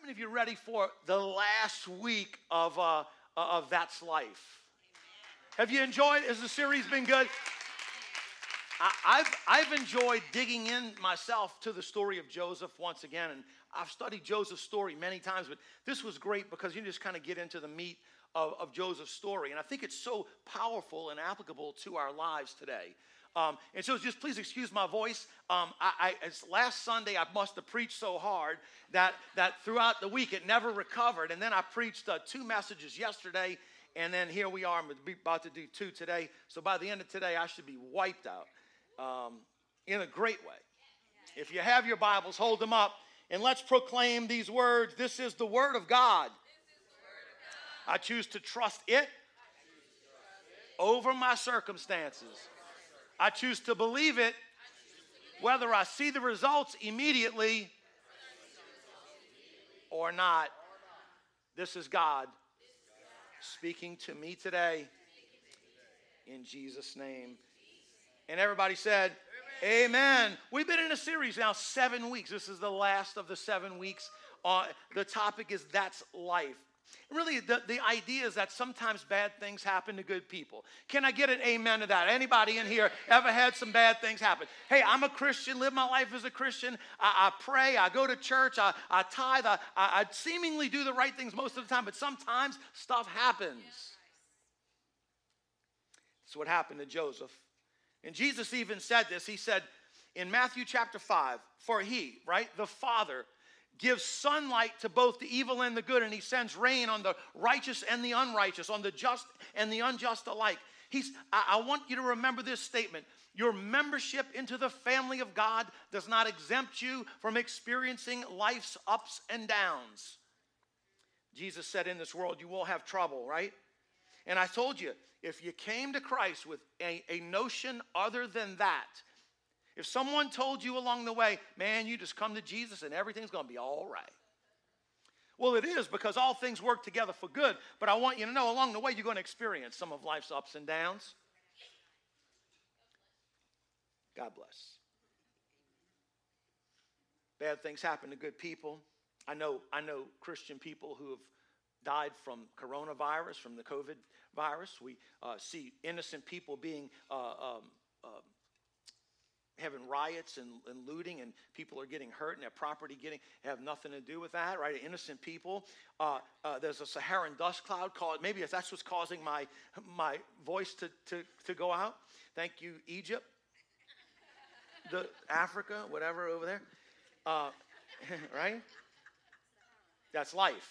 many of you are ready for the last week of That's Life? Have you enjoyed? Has the series been good? I've enjoyed digging in myself to the story of Joseph once again, and I've studied Joseph's story many times, but this was great because you just kind of get into the meat of Joseph's story, and I think it's so powerful and applicable to our lives today. And so just please excuse my voice. Last Sunday I must have preached so hard that throughout the week it never recovered, and then I preached 2 messages yesterday, and then here we are. I'm about to do 2 today, so by the end of today I should be wiped out. In a great way. If you have your Bibles, hold them up and let's proclaim these words. This is the Word of God. I choose to trust it over my circumstances. I choose to believe it whether I see the results immediately or not. This is God speaking to me today in Jesus' name. And everybody said, Amen. We've been in a series now 7 weeks. This is the last of the 7 weeks. The topic is That's Life. Really, the idea is that sometimes bad things happen to good people. Can I get an amen to that? Anybody in here ever had some bad things happen? Hey, I'm a Christian, live my life as a Christian. I pray, I go to church, I tithe, I seemingly do the right things most of the time, but sometimes stuff happens. That's what happened to Joseph. And Jesus even said this. He said in Matthew chapter 5, for he, right, the Father, gives sunlight to both the evil and the good, and he sends rain on the righteous and the unrighteous, on the just and the unjust alike. I want you to remember this statement. Your membership into the family of God does not exempt you from experiencing life's ups and downs. Jesus said in this world you will have trouble, right? And I told you, if you came to Christ with a notion other than that, if someone told you along the way, man, you just come to Jesus and everything's going to be all right. Well, it is, because all things work together for good. But I want you to know along the way you're going to experience some of life's ups and downs. God bless. Bad things happen to good people. I know Christian people who have died from coronavirus, from the COVID virus. We see innocent people being having riots and looting, and people are getting hurt and their property have nothing to do with that, right? Innocent people. There's a Saharan dust cloud maybe that's what's causing my voice to go out. Thank you, Egypt, Africa, whatever over there, right? That's life.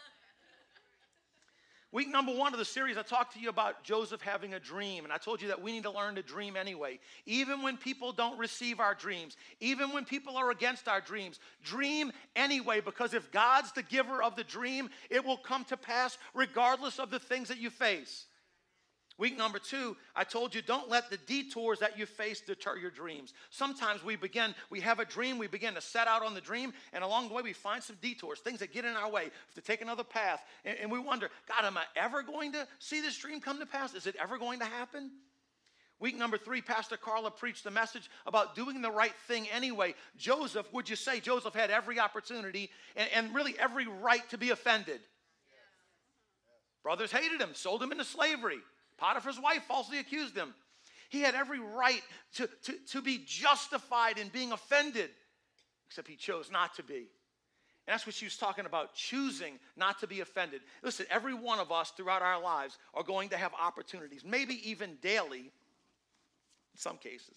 Week number 1 of the series, I talked to you about Joseph having a dream, and I told you that we need to learn to dream anyway. Even when people don't receive our dreams, even when people are against our dreams, dream anyway, because if God's the giver of the dream, it will come to pass regardless of the things that you face. Week number 2, I told you don't let the detours that you face deter your dreams. Sometimes we have a dream, we begin to set out on the dream, and along the way we find some detours, things that get in our way, to take another path, and we wonder, God, am I ever going to see this dream come to pass? Is it ever going to happen? Week number 3, Pastor Carla preached a message about doing the right thing anyway. Joseph, would you say Joseph had every opportunity and really every right to be offended? Brothers hated him, sold him into slavery. Potiphar's wife falsely accused him. He had every right to be justified in being offended, except he chose not to be. And that's what she was talking about, choosing not to be offended. Listen, every one of us throughout our lives are going to have opportunities, maybe even daily, in some cases,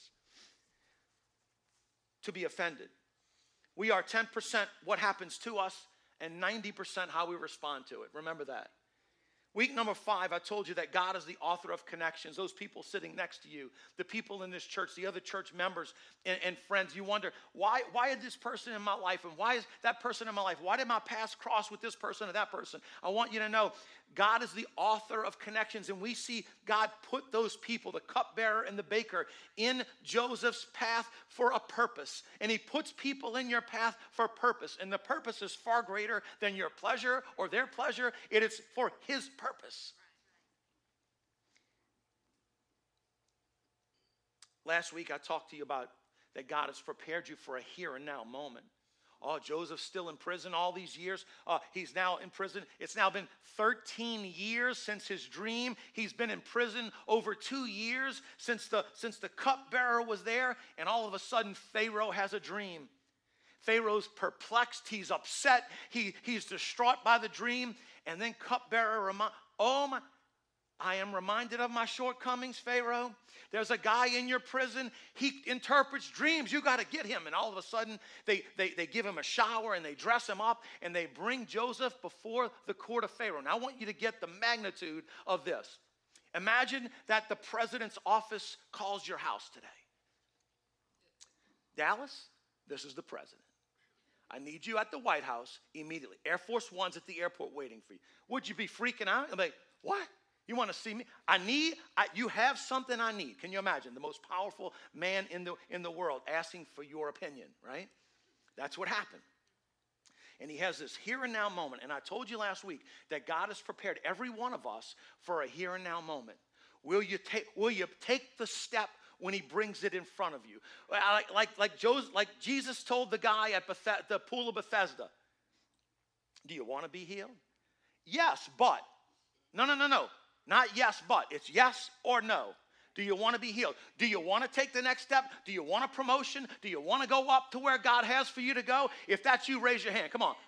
to be offended. We are 10% what happens to us and 90% how we respond to it. Remember that. Week number 5, I told you that God is the author of connections. Those people sitting next to you, the people in this church, the other church members and friends. You wonder, why is this person in my life? And why is that person in my life? Why did my paths cross with this person or that person? I want you to know, God is the author of connections. And we see God put those people, the cupbearer and the baker, in Joseph's path for a purpose. And he puts people in your path for a purpose. And the purpose is far greater than your pleasure or their pleasure. It is for his purpose. Last week I talked to you about that God has prepared you for a here and now moment. Oh, Joseph's still in prison all these years. He's now in prison. It's now been 13 years since his dream. He's been in prison over 2 years since the cupbearer was there. And all of a sudden, Pharaoh has a dream. Pharaoh's perplexed. He's upset. He's distraught by the dream. And then cupbearer I am reminded of my shortcomings, Pharaoh. There's a guy in your prison. He interprets dreams. You got to get him. And all of a sudden, they give him a shower and they dress him up and they bring Joseph before the court of Pharaoh. Now, I want you to get the magnitude of this. Imagine that the president's office calls your house today. Dallas, this is the president. I need you at the White House immediately. Air Force One's at the airport waiting for you. Would you be freaking out? I'm like, what? You want to see me? You have something I need. Can you imagine? The most powerful man in the world asking for your opinion, right? That's what happened. And he has this here and now moment. And I told you last week that God has prepared every one of us for a here and now moment. Will you take the step when he brings it in front of you? Like Jesus told the guy at the pool of Bethesda, do you want to be healed? Yes, but. No. Not yes, but. It's yes or no. Do you want to be healed? Do you want to take the next step? Do you want a promotion? Do you want to go up to where God has for you to go? If that's you, raise your hand. Come on.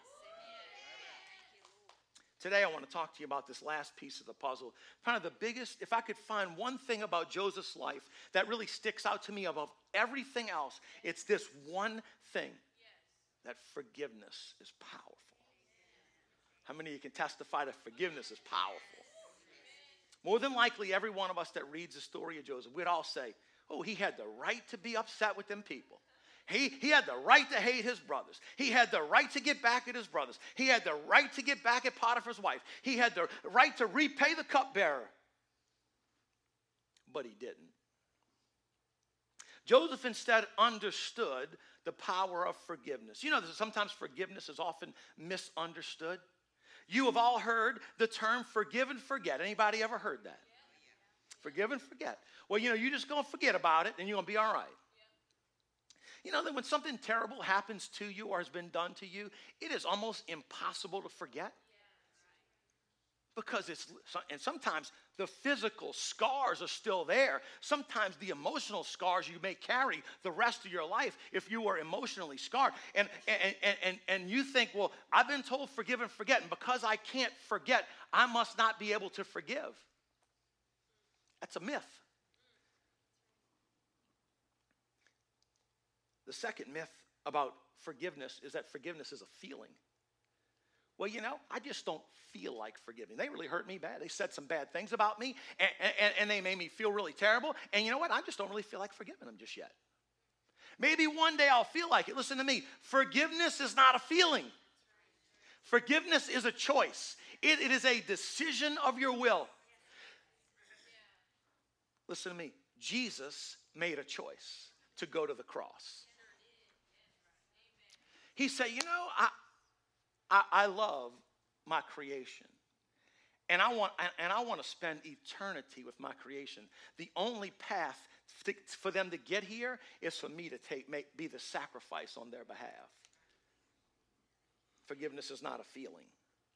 Today I want to talk to you about this last piece of the puzzle. Kind of the biggest, if I could find one thing about Joseph's life that really sticks out to me above everything else, it's this one thing, that forgiveness is powerful. How many of you can testify that forgiveness is powerful? More than likely, every one of us that reads the story of Joseph, we'd all say, oh, he had the right to be upset with them people. He had the right to hate his brothers. He had the right to get back at his brothers. He had the right to get back at Potiphar's wife. He had the right to repay the cupbearer. But he didn't. Joseph instead understood the power of forgiveness. You know, sometimes forgiveness is often misunderstood. You have all heard the term forgive and forget. Anybody ever heard that? Forgive and forget. Well, you're just going to forget about it and you're going to be all right. You know that when something terrible happens to you or has been done to you, it is almost impossible to forget. Because and sometimes the physical scars are still there. Sometimes the emotional scars you may carry the rest of your life if you were emotionally scarred. And you think, well, I've been told forgive and forget, and because I can't forget, I must not be able to forgive. That's a myth. The second myth about forgiveness is that forgiveness is a feeling. Well, I just don't feel like forgiving. They really hurt me bad. They said some bad things about me, and they made me feel really terrible. And you know what? I just don't really feel like forgiving them just yet. Maybe one day I'll feel like it. Listen to me. Forgiveness is not a feeling. Forgiveness is a choice. It is a decision of your will. Listen to me. Jesus made a choice to go to the cross. He said, I love my creation. And I want to spend eternity with my creation. The only path for them to get here is for me to be the sacrifice on their behalf. Forgiveness is not a feeling.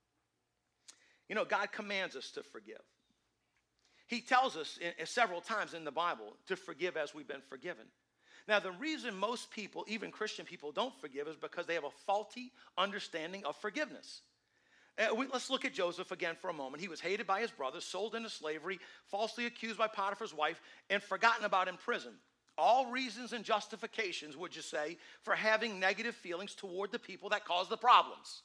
God commands us to forgive. He tells us several times in the Bible to forgive as we've been forgiven. Now, the reason most people, even Christian people, don't forgive is because they have a faulty understanding of forgiveness. Let's look at Joseph again for a moment. He was hated by his brothers, sold into slavery, falsely accused by Potiphar's wife, and forgotten about in prison. All reasons and justifications, would you say, for having negative feelings toward the people that caused the problems.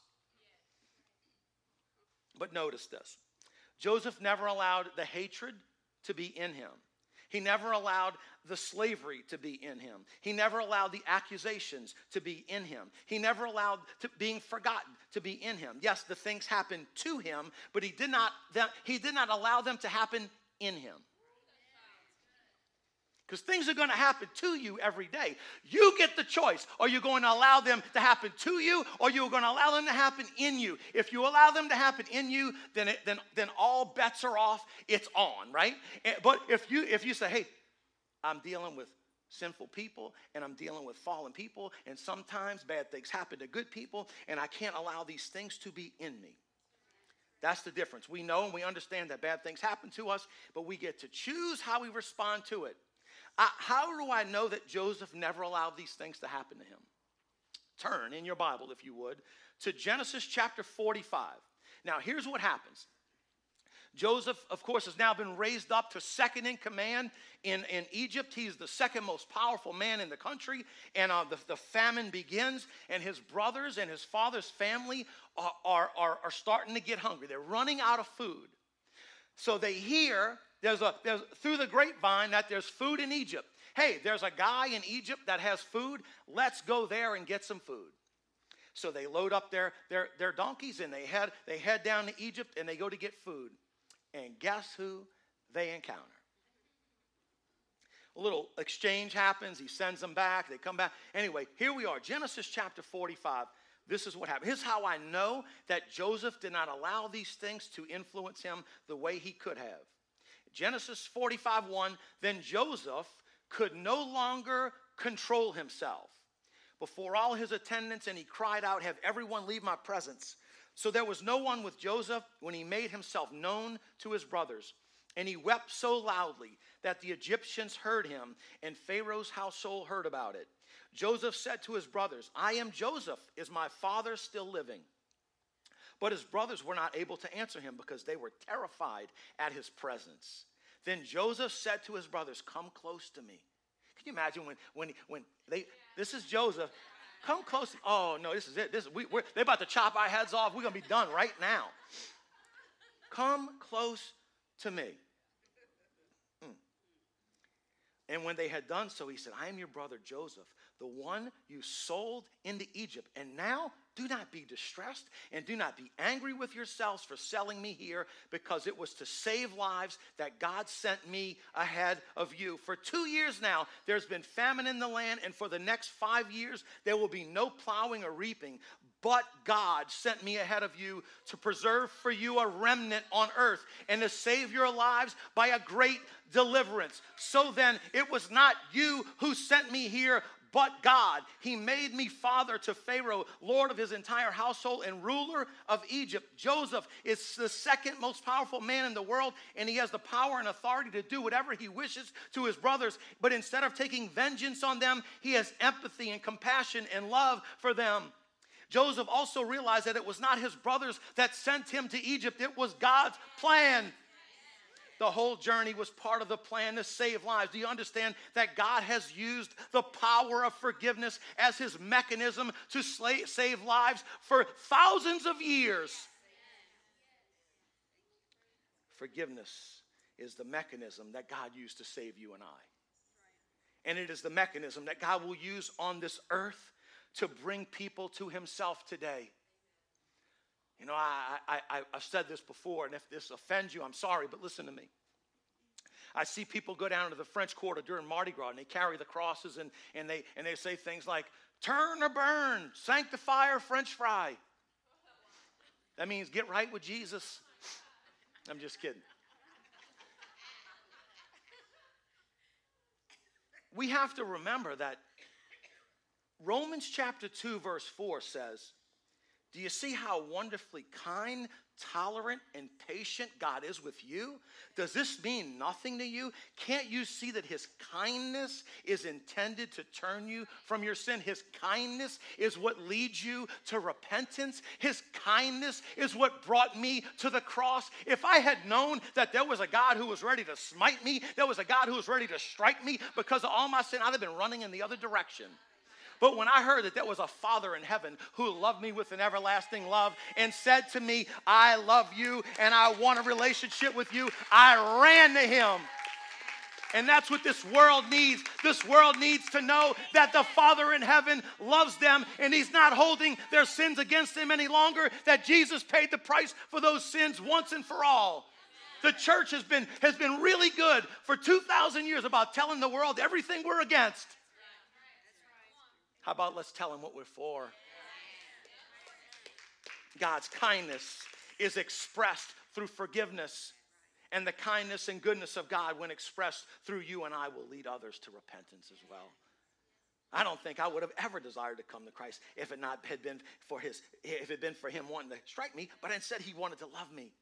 But notice this. Joseph never allowed the hatred to be in him. He never allowed the slavery to be in him. He never allowed the accusations to be in him. He never allowed being forgotten to be in him. Yes, the things happened to him, but he did not allow them to happen in him. Because things are going to happen to you every day. You get the choice. Are you going to allow them to happen to you, or are you going to allow them to happen in you? If you allow them to happen in you, then all bets are off. It's on, right? But if you say, hey, I'm dealing with sinful people, and I'm dealing with fallen people, and sometimes bad things happen to good people, and I can't allow these things to be in me. That's the difference. We know and we understand that bad things happen to us, but we get to choose how we respond to it. How do I know that Joseph never allowed these things to happen to him? Turn in your Bible, if you would, to Genesis chapter 45. Now, here's what happens. Joseph, of course, has now been raised up to second in command in Egypt. He's the second most powerful man in the country. And the famine begins, and his brothers and his father's family are starting to get hungry. They're running out of food. So they hear there's through the grapevine that there's food in Egypt. Hey, there's a guy in Egypt that has food. Let's go there and get some food. So they load up their donkeys, and they head down to Egypt, and they go to get food. And guess who they encounter? A little exchange happens. He sends them back. They come back. Anyway, here we are, Genesis chapter 45. This is what happened. Here's how I know that Joseph did not allow these things to influence him the way he could have. Genesis 45:1, then Joseph could no longer control himself before all his attendants, and he cried out, have everyone leave my presence. So there was no one with Joseph when he made himself known to his brothers. And he wept so loudly that the Egyptians heard him, and Pharaoh's household heard about it. Joseph said to his brothers, I am Joseph. Is my father still living? But his brothers were not able to answer him because they were terrified at his presence. Then Joseph said to his brothers, come close to me. Can you imagine when this is Joseph. Come close. Oh, no, this is it. They're about to chop our heads off. We're going to be done right now. Come close to me. And when they had done so, he said, I am your brother Joseph, the one you sold into Egypt. And now do not be distressed and do not be angry with yourselves for selling me here, because it was to save lives that God sent me ahead of you. For 2 years now, there's been famine in the land, and for the next 5 years, there will be no plowing or reaping. But God sent me ahead of you to preserve for you a remnant on earth and to save your lives by a great deliverance. So then, it was not you who sent me here, but God. He made me father to Pharaoh, lord of his entire household and ruler of Egypt. Joseph is the second most powerful man in the world, and he has the power and authority to do whatever he wishes to his brothers. But instead of taking vengeance on them, he has empathy and compassion and love for them. Joseph also realized that it was not his brothers that sent him to Egypt. It was God's plan. The whole journey was part of the plan to save lives. Do you understand that God has used the power of forgiveness as his mechanism to save lives for thousands of years? Forgiveness is the mechanism that God used to save you and I. And it is the mechanism that God will use on this earth to bring people to himself today. You know, I've said this before, and if this offends you, I'm sorry, but listen to me. I see people go down to the French Quarter during Mardi Gras, and they carry the crosses, and they say things like, turn or burn, sanctify or French fry. That means get right with Jesus. I'm just kidding. We have to remember that Romans chapter 2 verse 4 says, do you see how wonderfully kind, tolerant, and patient God is with you? Does this mean nothing to you? Can't you see that his kindness is intended to turn you from your sin? His kindness is what leads you to repentance. His kindness is what brought me to the cross. If I had known that there was a God who was ready to smite me, there was a God who was ready to strike me because of all my sin, I'd have been running in the other direction. But when I heard that there was a Father in heaven who loved me with an everlasting love and said to me, I love you and I want a relationship with you, I ran to him. And that's what this world needs. This world needs to know that the Father in heaven loves them and he's not holding their sins against them any longer, that Jesus paid the price for those sins once and for all. The church has been really good for 2,000 years about telling the world everything we're against. How about let's tell them what we're for? God's kindness is expressed through forgiveness. and the kindness and goodness of God, when expressed through you and I, will lead others to repentance as well. I don't think I would have ever desired to come to Christ if it had been for him wanting to strike me, but instead he wanted to love me.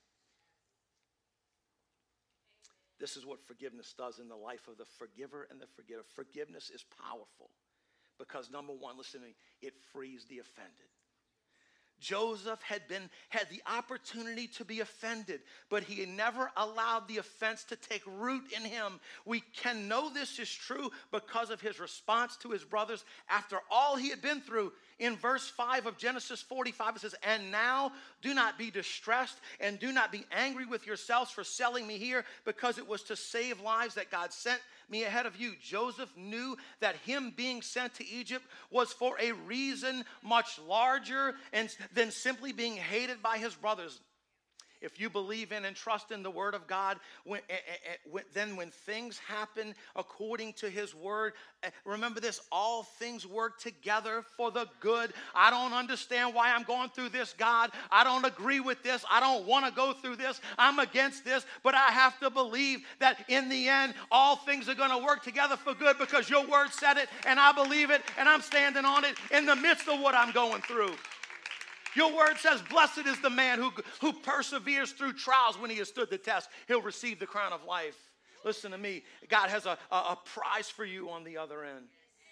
This is what forgiveness does in the life of the forgiver and the forgiver. Forgiveness is powerful because, number one, listen to me, it frees the offended. Joseph had the opportunity to be offended, but he never allowed the offense to take root in him. We can know this is true because of his response to his brothers after all he had been through. In verse 5 of Genesis 45, it says, "And now do not be distressed and do not be angry with yourselves for selling me here, because it was to save lives that God sent me ahead of you." Joseph knew that him being sent to Egypt was for a reason much larger than simply being hated by his brothers. If you believe in and trust in the word of God, then when things happen according to his word, remember this, all things work together for the good. I don't understand why I'm going through this, God. I don't agree with this. I don't want to go through this. I'm against this. But I have to believe that in the end, all things are going to work together for good because your word said it, and I believe it, and I'm standing on it in the midst of what I'm going through. Your word says, blessed is the man who perseveres through trials. When he has stood the test, he'll receive the crown of life. Listen to me. God has a prize for you on the other end.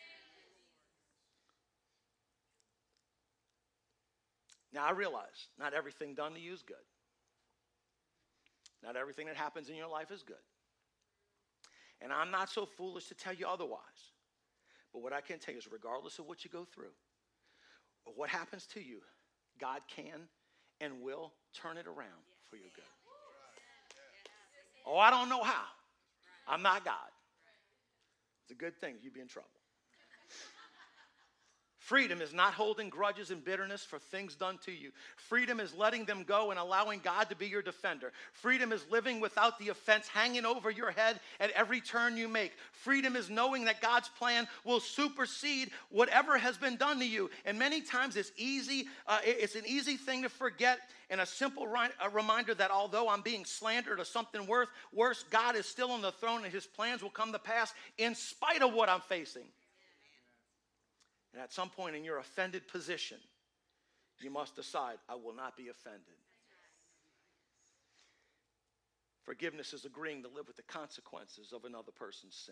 Now, I realize not everything done to you is good. Not everything that happens in your life is good. And I'm not so foolish to tell you otherwise. But what I can tell you is, regardless of what you go through, or what happens to you, God can and will turn it around for your good. Oh, I don't know how. I'm not God. It's a good thing. You'd be in trouble. Freedom is not holding grudges and bitterness for things done to you. Freedom is letting them go and allowing God to be your defender. Freedom is living without the offense hanging over your head at every turn you make. Freedom is knowing that God's plan will supersede whatever has been done to you. And many times it's an easy thing to forget, and a simple reminder that although I'm being slandered or something worse, God is still on the throne and his plans will come to pass in spite of what I'm facing. And at some point in your offended position, you must decide, I will not be offended. Forgiveness is agreeing to live with the consequences of another person's sin.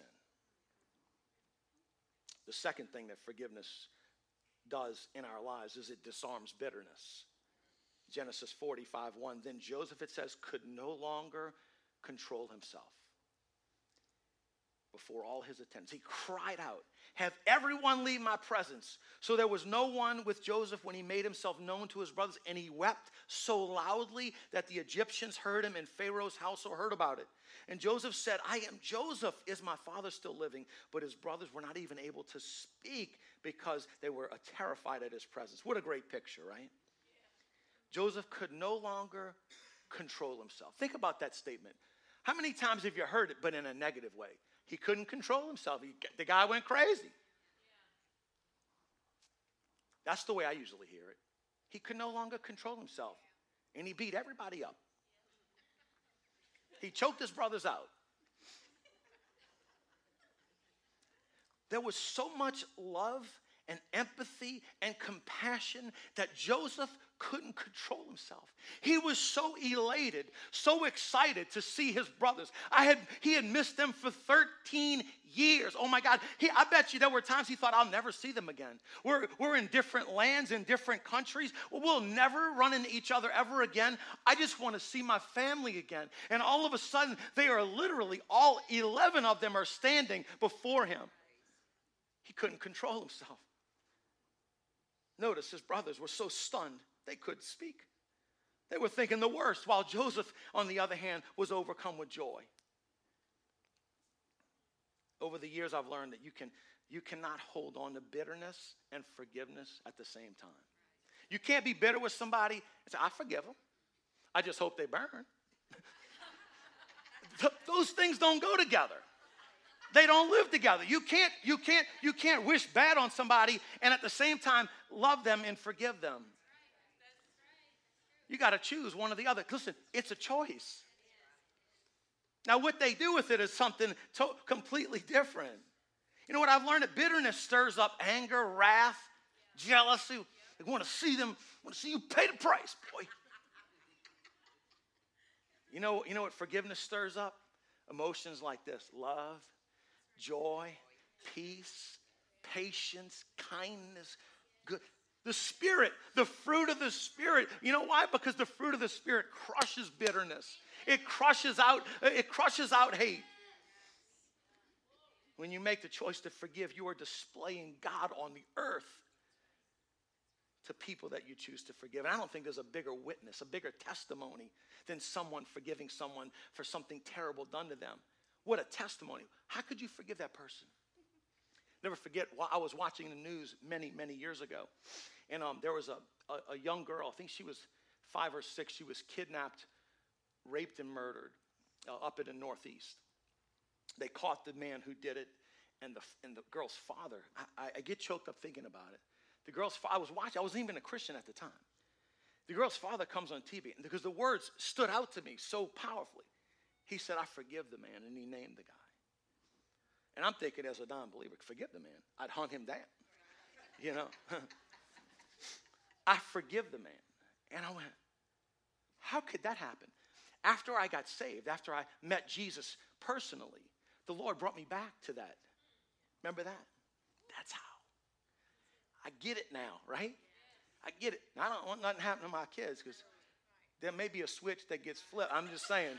The second thing that forgiveness does in our lives is it disarms bitterness. Genesis 45:1, then Joseph, it says, could no longer control himself before all his attendants. He cried out, have everyone leave my presence. So there was no one with Joseph when he made himself known to his brothers, and he wept so loudly that the Egyptians heard him, and Pharaoh's household heard about it. And Joseph said, I am Joseph. Is my father still living? But his brothers were not even able to speak because they were terrified at his presence. What a great picture, right? Joseph could no longer control himself. Think about that statement. How many times have you heard it, but in a negative way? He couldn't control himself. The guy went crazy. That's the way I usually hear it. He could no longer control himself. And he beat everybody up. He choked his brothers out. There was so much love and empathy and compassion that Joseph couldn't control himself. He was so elated, so excited to see his brothers. He had missed them for 13 years. Oh my God. I bet you there were times he thought, I'll never see them again. We're in different lands, in different countries. We'll never run into each other ever again. I just want to see my family again. And all of a sudden, they are literally, all 11 of them are standing before him. He couldn't control himself. Notice his brothers were so stunned they couldn't speak. They were thinking the worst, while Joseph, on the other hand, was overcome with joy. Over the years, I've learned that you cannot hold on to bitterness and forgiveness at the same time. You can't be bitter with somebody and say, I forgive them. I just hope they burn. Those things don't go together. They don't live together. You can't wish bad on somebody and at the same time love them and forgive them. You got to choose one or the other. Listen, it's a choice. Now, what they do with it is something completely different. You know what I've learned? That bitterness stirs up anger, wrath, jealousy. They want to see you pay the price, boy. You know what forgiveness stirs up? Emotions like this: love, joy, peace, patience, kindness, good. The Spirit, the fruit of the Spirit. You know why? Because the fruit of the Spirit crushes bitterness. It crushes out hate. When you make the choice to forgive, you are displaying God on the earth to people that you choose to forgive. And I don't think there's a bigger witness, a bigger testimony than someone forgiving someone for something terrible done to them. What a testimony. How could you forgive that person? Never forget, I was watching the news many, many years ago. And there was a young girl, I think she was 5 or 6. She was kidnapped, raped, and murdered up in the Northeast. They caught the man who did it, and the girl's father. I get choked up thinking about it. The girl's father, I wasn't even a Christian at the time. The girl's father comes on TV, and because the words stood out to me so powerfully. He said, "I forgive the man," and he named the guy. And I'm thinking, as a non-believer, forgive the man. I'd hunt him down, you know. I forgive the man. And I went, how could that happen? After I got saved, after I met Jesus personally, the Lord brought me back to that. Remember that? That's how. I get it now, right? I get it. I don't want nothing happen to my kids because there may be a switch that gets flipped. I'm just saying.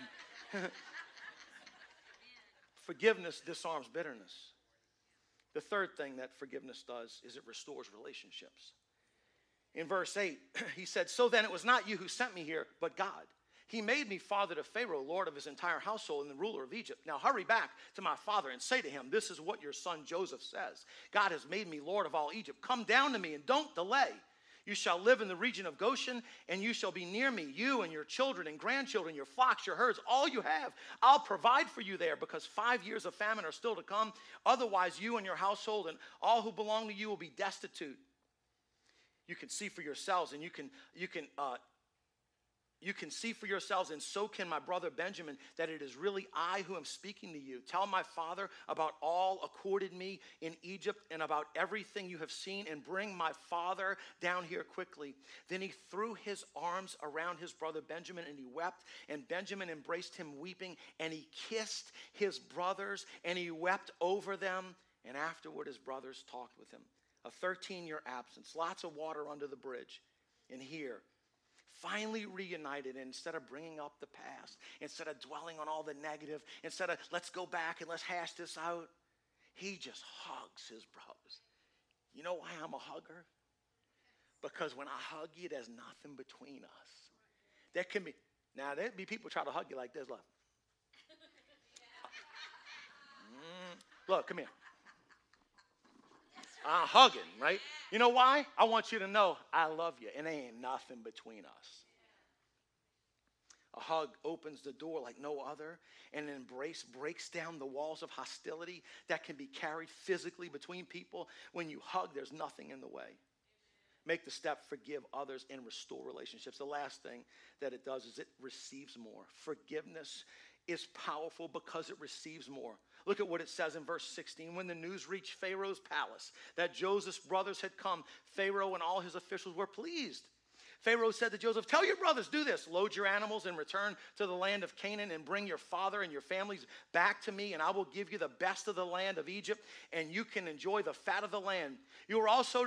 Forgiveness disarms bitterness. The third thing that forgiveness does is it restores relationships. In verse 8, he said, "So then it was not you who sent me here, but God. He made me father to Pharaoh, lord of his entire household, and the ruler of Egypt. Now hurry back to my father and say to him, this is what your son Joseph says. God has made me lord of all Egypt. Come down to me and don't delay. You shall live in the region of Goshen, and you shall be near me, you and your children and grandchildren, your flocks, your herds, all you have. I'll provide for you there, because 5 years of famine are still to come. Otherwise, you and your household and all who belong to you will be destitute. You can see for yourselves, and you can see for yourselves, and so can my brother Benjamin, that it is really I who am speaking to you. Tell my father about all accorded me in Egypt and about everything you have seen, and bring my father down here quickly." Then he threw his arms around his brother Benjamin, and he wept. And Benjamin embraced him weeping, and he kissed his brothers, and he wept over them. And afterward his brothers talked with him. A 13-year absence, lots of water under the bridge. And here, finally reunited, and instead of bringing up the past, instead of dwelling on all the negative, instead of let's go back and let's hash this out, he just hugs his brothers. You know why I'm a hugger? Because when I hug you, there's nothing between us. There'd be people try to hug you like this. Look, look, come here. I'm hugging, right? You know why? I want you to know I love you, and there ain't nothing between us. A hug opens the door like no other, and an embrace breaks down the walls of hostility that can be carried physically between people. When you hug, there's nothing in the way. Make the step, forgive others, and restore relationships. The last thing that it does is it receives more. Forgiveness is powerful because it receives more. Look at what it says in verse 16. When the news reached Pharaoh's palace that Joseph's brothers had come, Pharaoh and all his officials were pleased. Pharaoh said to Joseph, "Tell your brothers, do this. Load your animals and return to the land of Canaan, and bring your father and your families back to me, and I will give you the best of the land of Egypt, and you can enjoy the fat of the land. You are also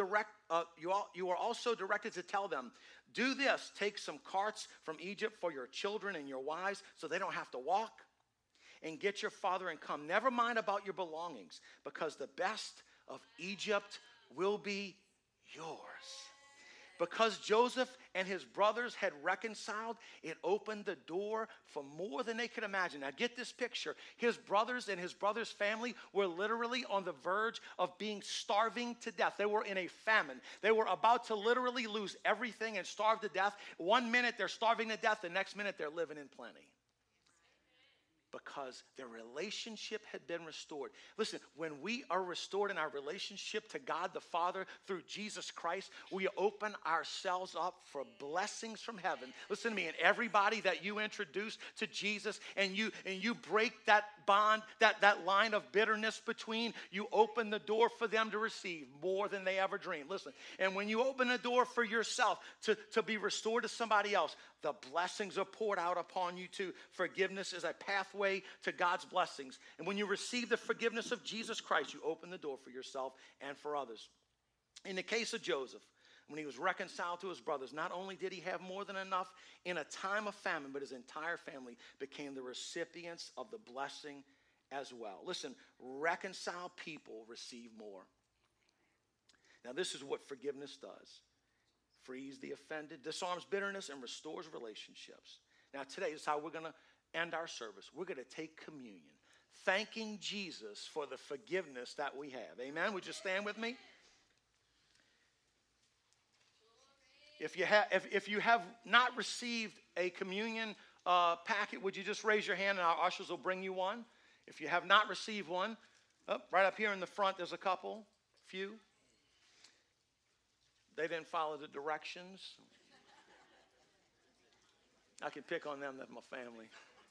directed to tell them, do this. Take some carts from Egypt for your children and your wives, so they don't have to walk. And get your father and come. Never mind about your belongings, because the best of Egypt will be yours." Because Joseph and his brothers had reconciled, it opened the door for more than they could imagine. Now get this picture. His brothers and his brother's family were literally on the verge of being starving to death. They were in a famine. They were about to literally lose everything and starve to death. 1 minute they're starving to death. The next minute they're living in plenty. Because their relationship had been restored. Listen, when we are restored in our relationship to God the Father through Jesus Christ, we open ourselves up for blessings from heaven. Listen to me, and everybody that you introduce to Jesus and you break that bond, that line of bitterness between, you open the door for them to receive more than they ever dreamed. Listen, and when you open the door for yourself to be restored to somebody else, the blessings are poured out upon you too. Forgiveness is a pathway to God's blessings. And when you receive the forgiveness of Jesus Christ, you open the door for yourself and for others. In the case of Joseph, when he was reconciled to his brothers, not only did he have more than enough in a time of famine, but his entire family became the recipients of the blessing as well. Listen, reconciled people receive more. Now, this is what forgiveness does. Frees the offended, disarms bitterness, and restores relationships. Now, today is how we're going to end our service. We're going to take communion, thanking Jesus for the forgiveness that we have. Amen? Would you stand with me? If you have not received a communion packet, would you just raise your hand and our ushers will bring you one? If you have not received one, right up here in the front, there's a couple, few. They didn't follow the directions. I can pick on them, that's my family.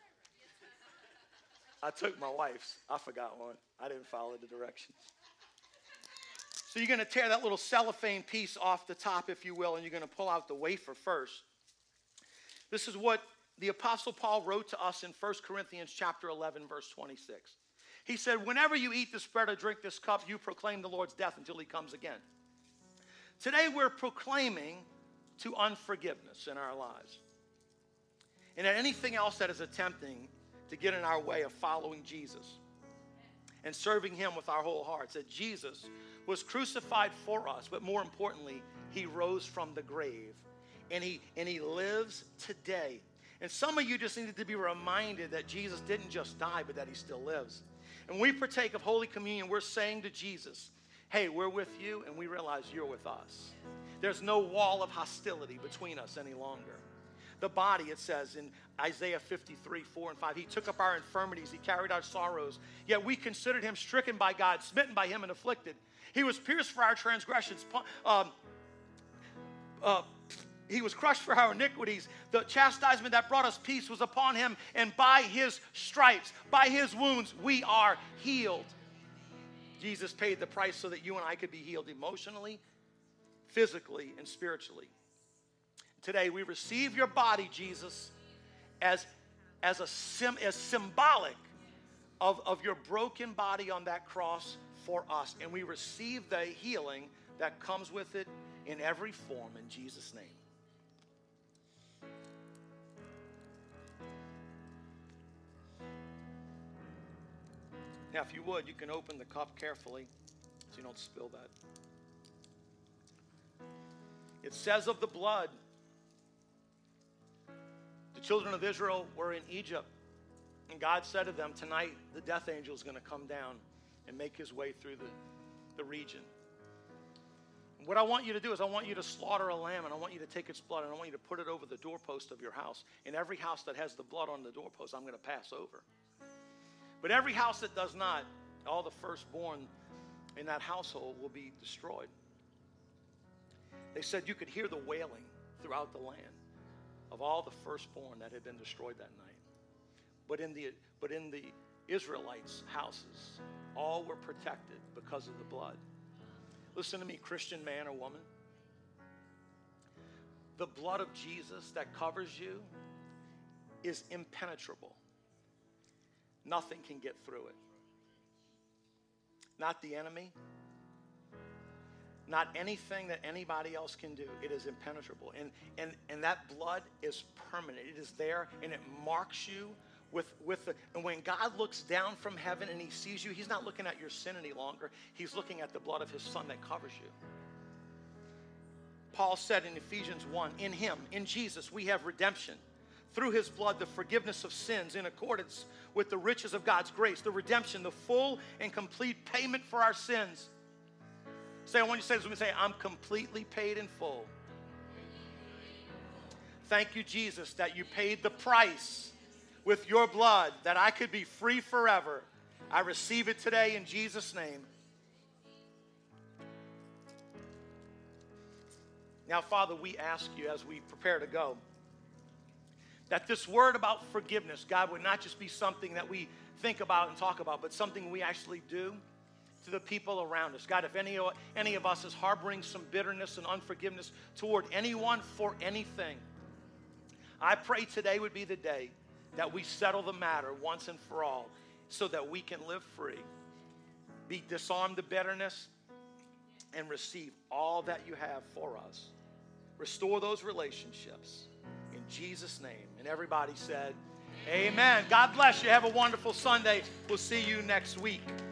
I took my wife's. I forgot one. I didn't follow the directions. So you're going to tear that little cellophane piece off the top, if you will, and you're going to pull out the wafer first. This is what the Apostle Paul wrote to us in 1 Corinthians chapter 11, verse 26. He said, whenever you eat this bread or drink this cup, you proclaim the Lord's death until he comes again. Today we're proclaiming to unforgiveness in our lives. And anything else that is attempting to get in our way of following Jesus and serving him with our whole hearts. That Jesus was crucified for us, but more importantly, he rose from the grave. And he lives today. And some of you just needed to be reminded that Jesus didn't just die, but that he still lives. And when we partake of Holy Communion, we're saying to Jesus, hey, we're with you, and we realize you're with us. There's no wall of hostility between us any longer. The body, it says in Isaiah 53, 4 and 5, he took up our infirmities, he carried our sorrows, yet we considered him stricken by God, smitten by him and afflicted. He was pierced for our transgressions, he was crushed for our iniquities. The chastisement that brought us peace was upon him, and by his stripes, by his wounds, we are healed. Jesus paid the price so that you and I could be healed emotionally, physically, and spiritually. Today, we receive your body, Jesus, as symbolic of your broken body on that cross for us. And we receive the healing that comes with it in every form in Jesus' name. Now, if you would, you can open the cup carefully so you don't spill that. It says of the blood, the children of Israel were in Egypt, and God said to them, tonight the death angel is going to come down and make his way through the region. What I want you to do is I want you to slaughter a lamb, and I want you to take its blood, and I want you to put it over the doorpost of your house. In every house that has the blood on the doorpost, I'm going to pass over. But every house that does not, all the firstborn in that household will be destroyed. They said you could hear the wailing throughout the land of all the firstborn that had been destroyed that night. But in the Israelites' houses, all were protected because of the blood. Listen to me, Christian man or woman. The blood of Jesus that covers you is impenetrable. Nothing can get through it. Not the enemy. Not anything that anybody else can do. It is impenetrable. And that blood is permanent. It is there, and it marks you and when God looks down from heaven and he sees you, he's not looking at your sin any longer. He's looking at the blood of his son that covers you. Paul said in Ephesians 1, in him, in Jesus, we have redemption. Through his blood, the forgiveness of sins in accordance with the riches of God's grace, the redemption, the full and complete payment for our sins. I want you to say this with me. Say, I'm completely paid in full. Thank you, Jesus, that you paid the price with your blood, that I could be free forever. I receive it today in Jesus' name. Now, Father, we ask you as we prepare to go, that this word about forgiveness, God, would not just be something that we think about and talk about, but something we actually do to the people around us. God, if any of us is harboring some bitterness and unforgiveness toward anyone for anything, I pray today would be the day that we settle the matter once and for all so that we can live free, disarm the bitterness, and receive all that you have for us. Restore those relationships in Jesus' name. And everybody said, amen. God bless you. Have a wonderful Sunday. We'll see you next week.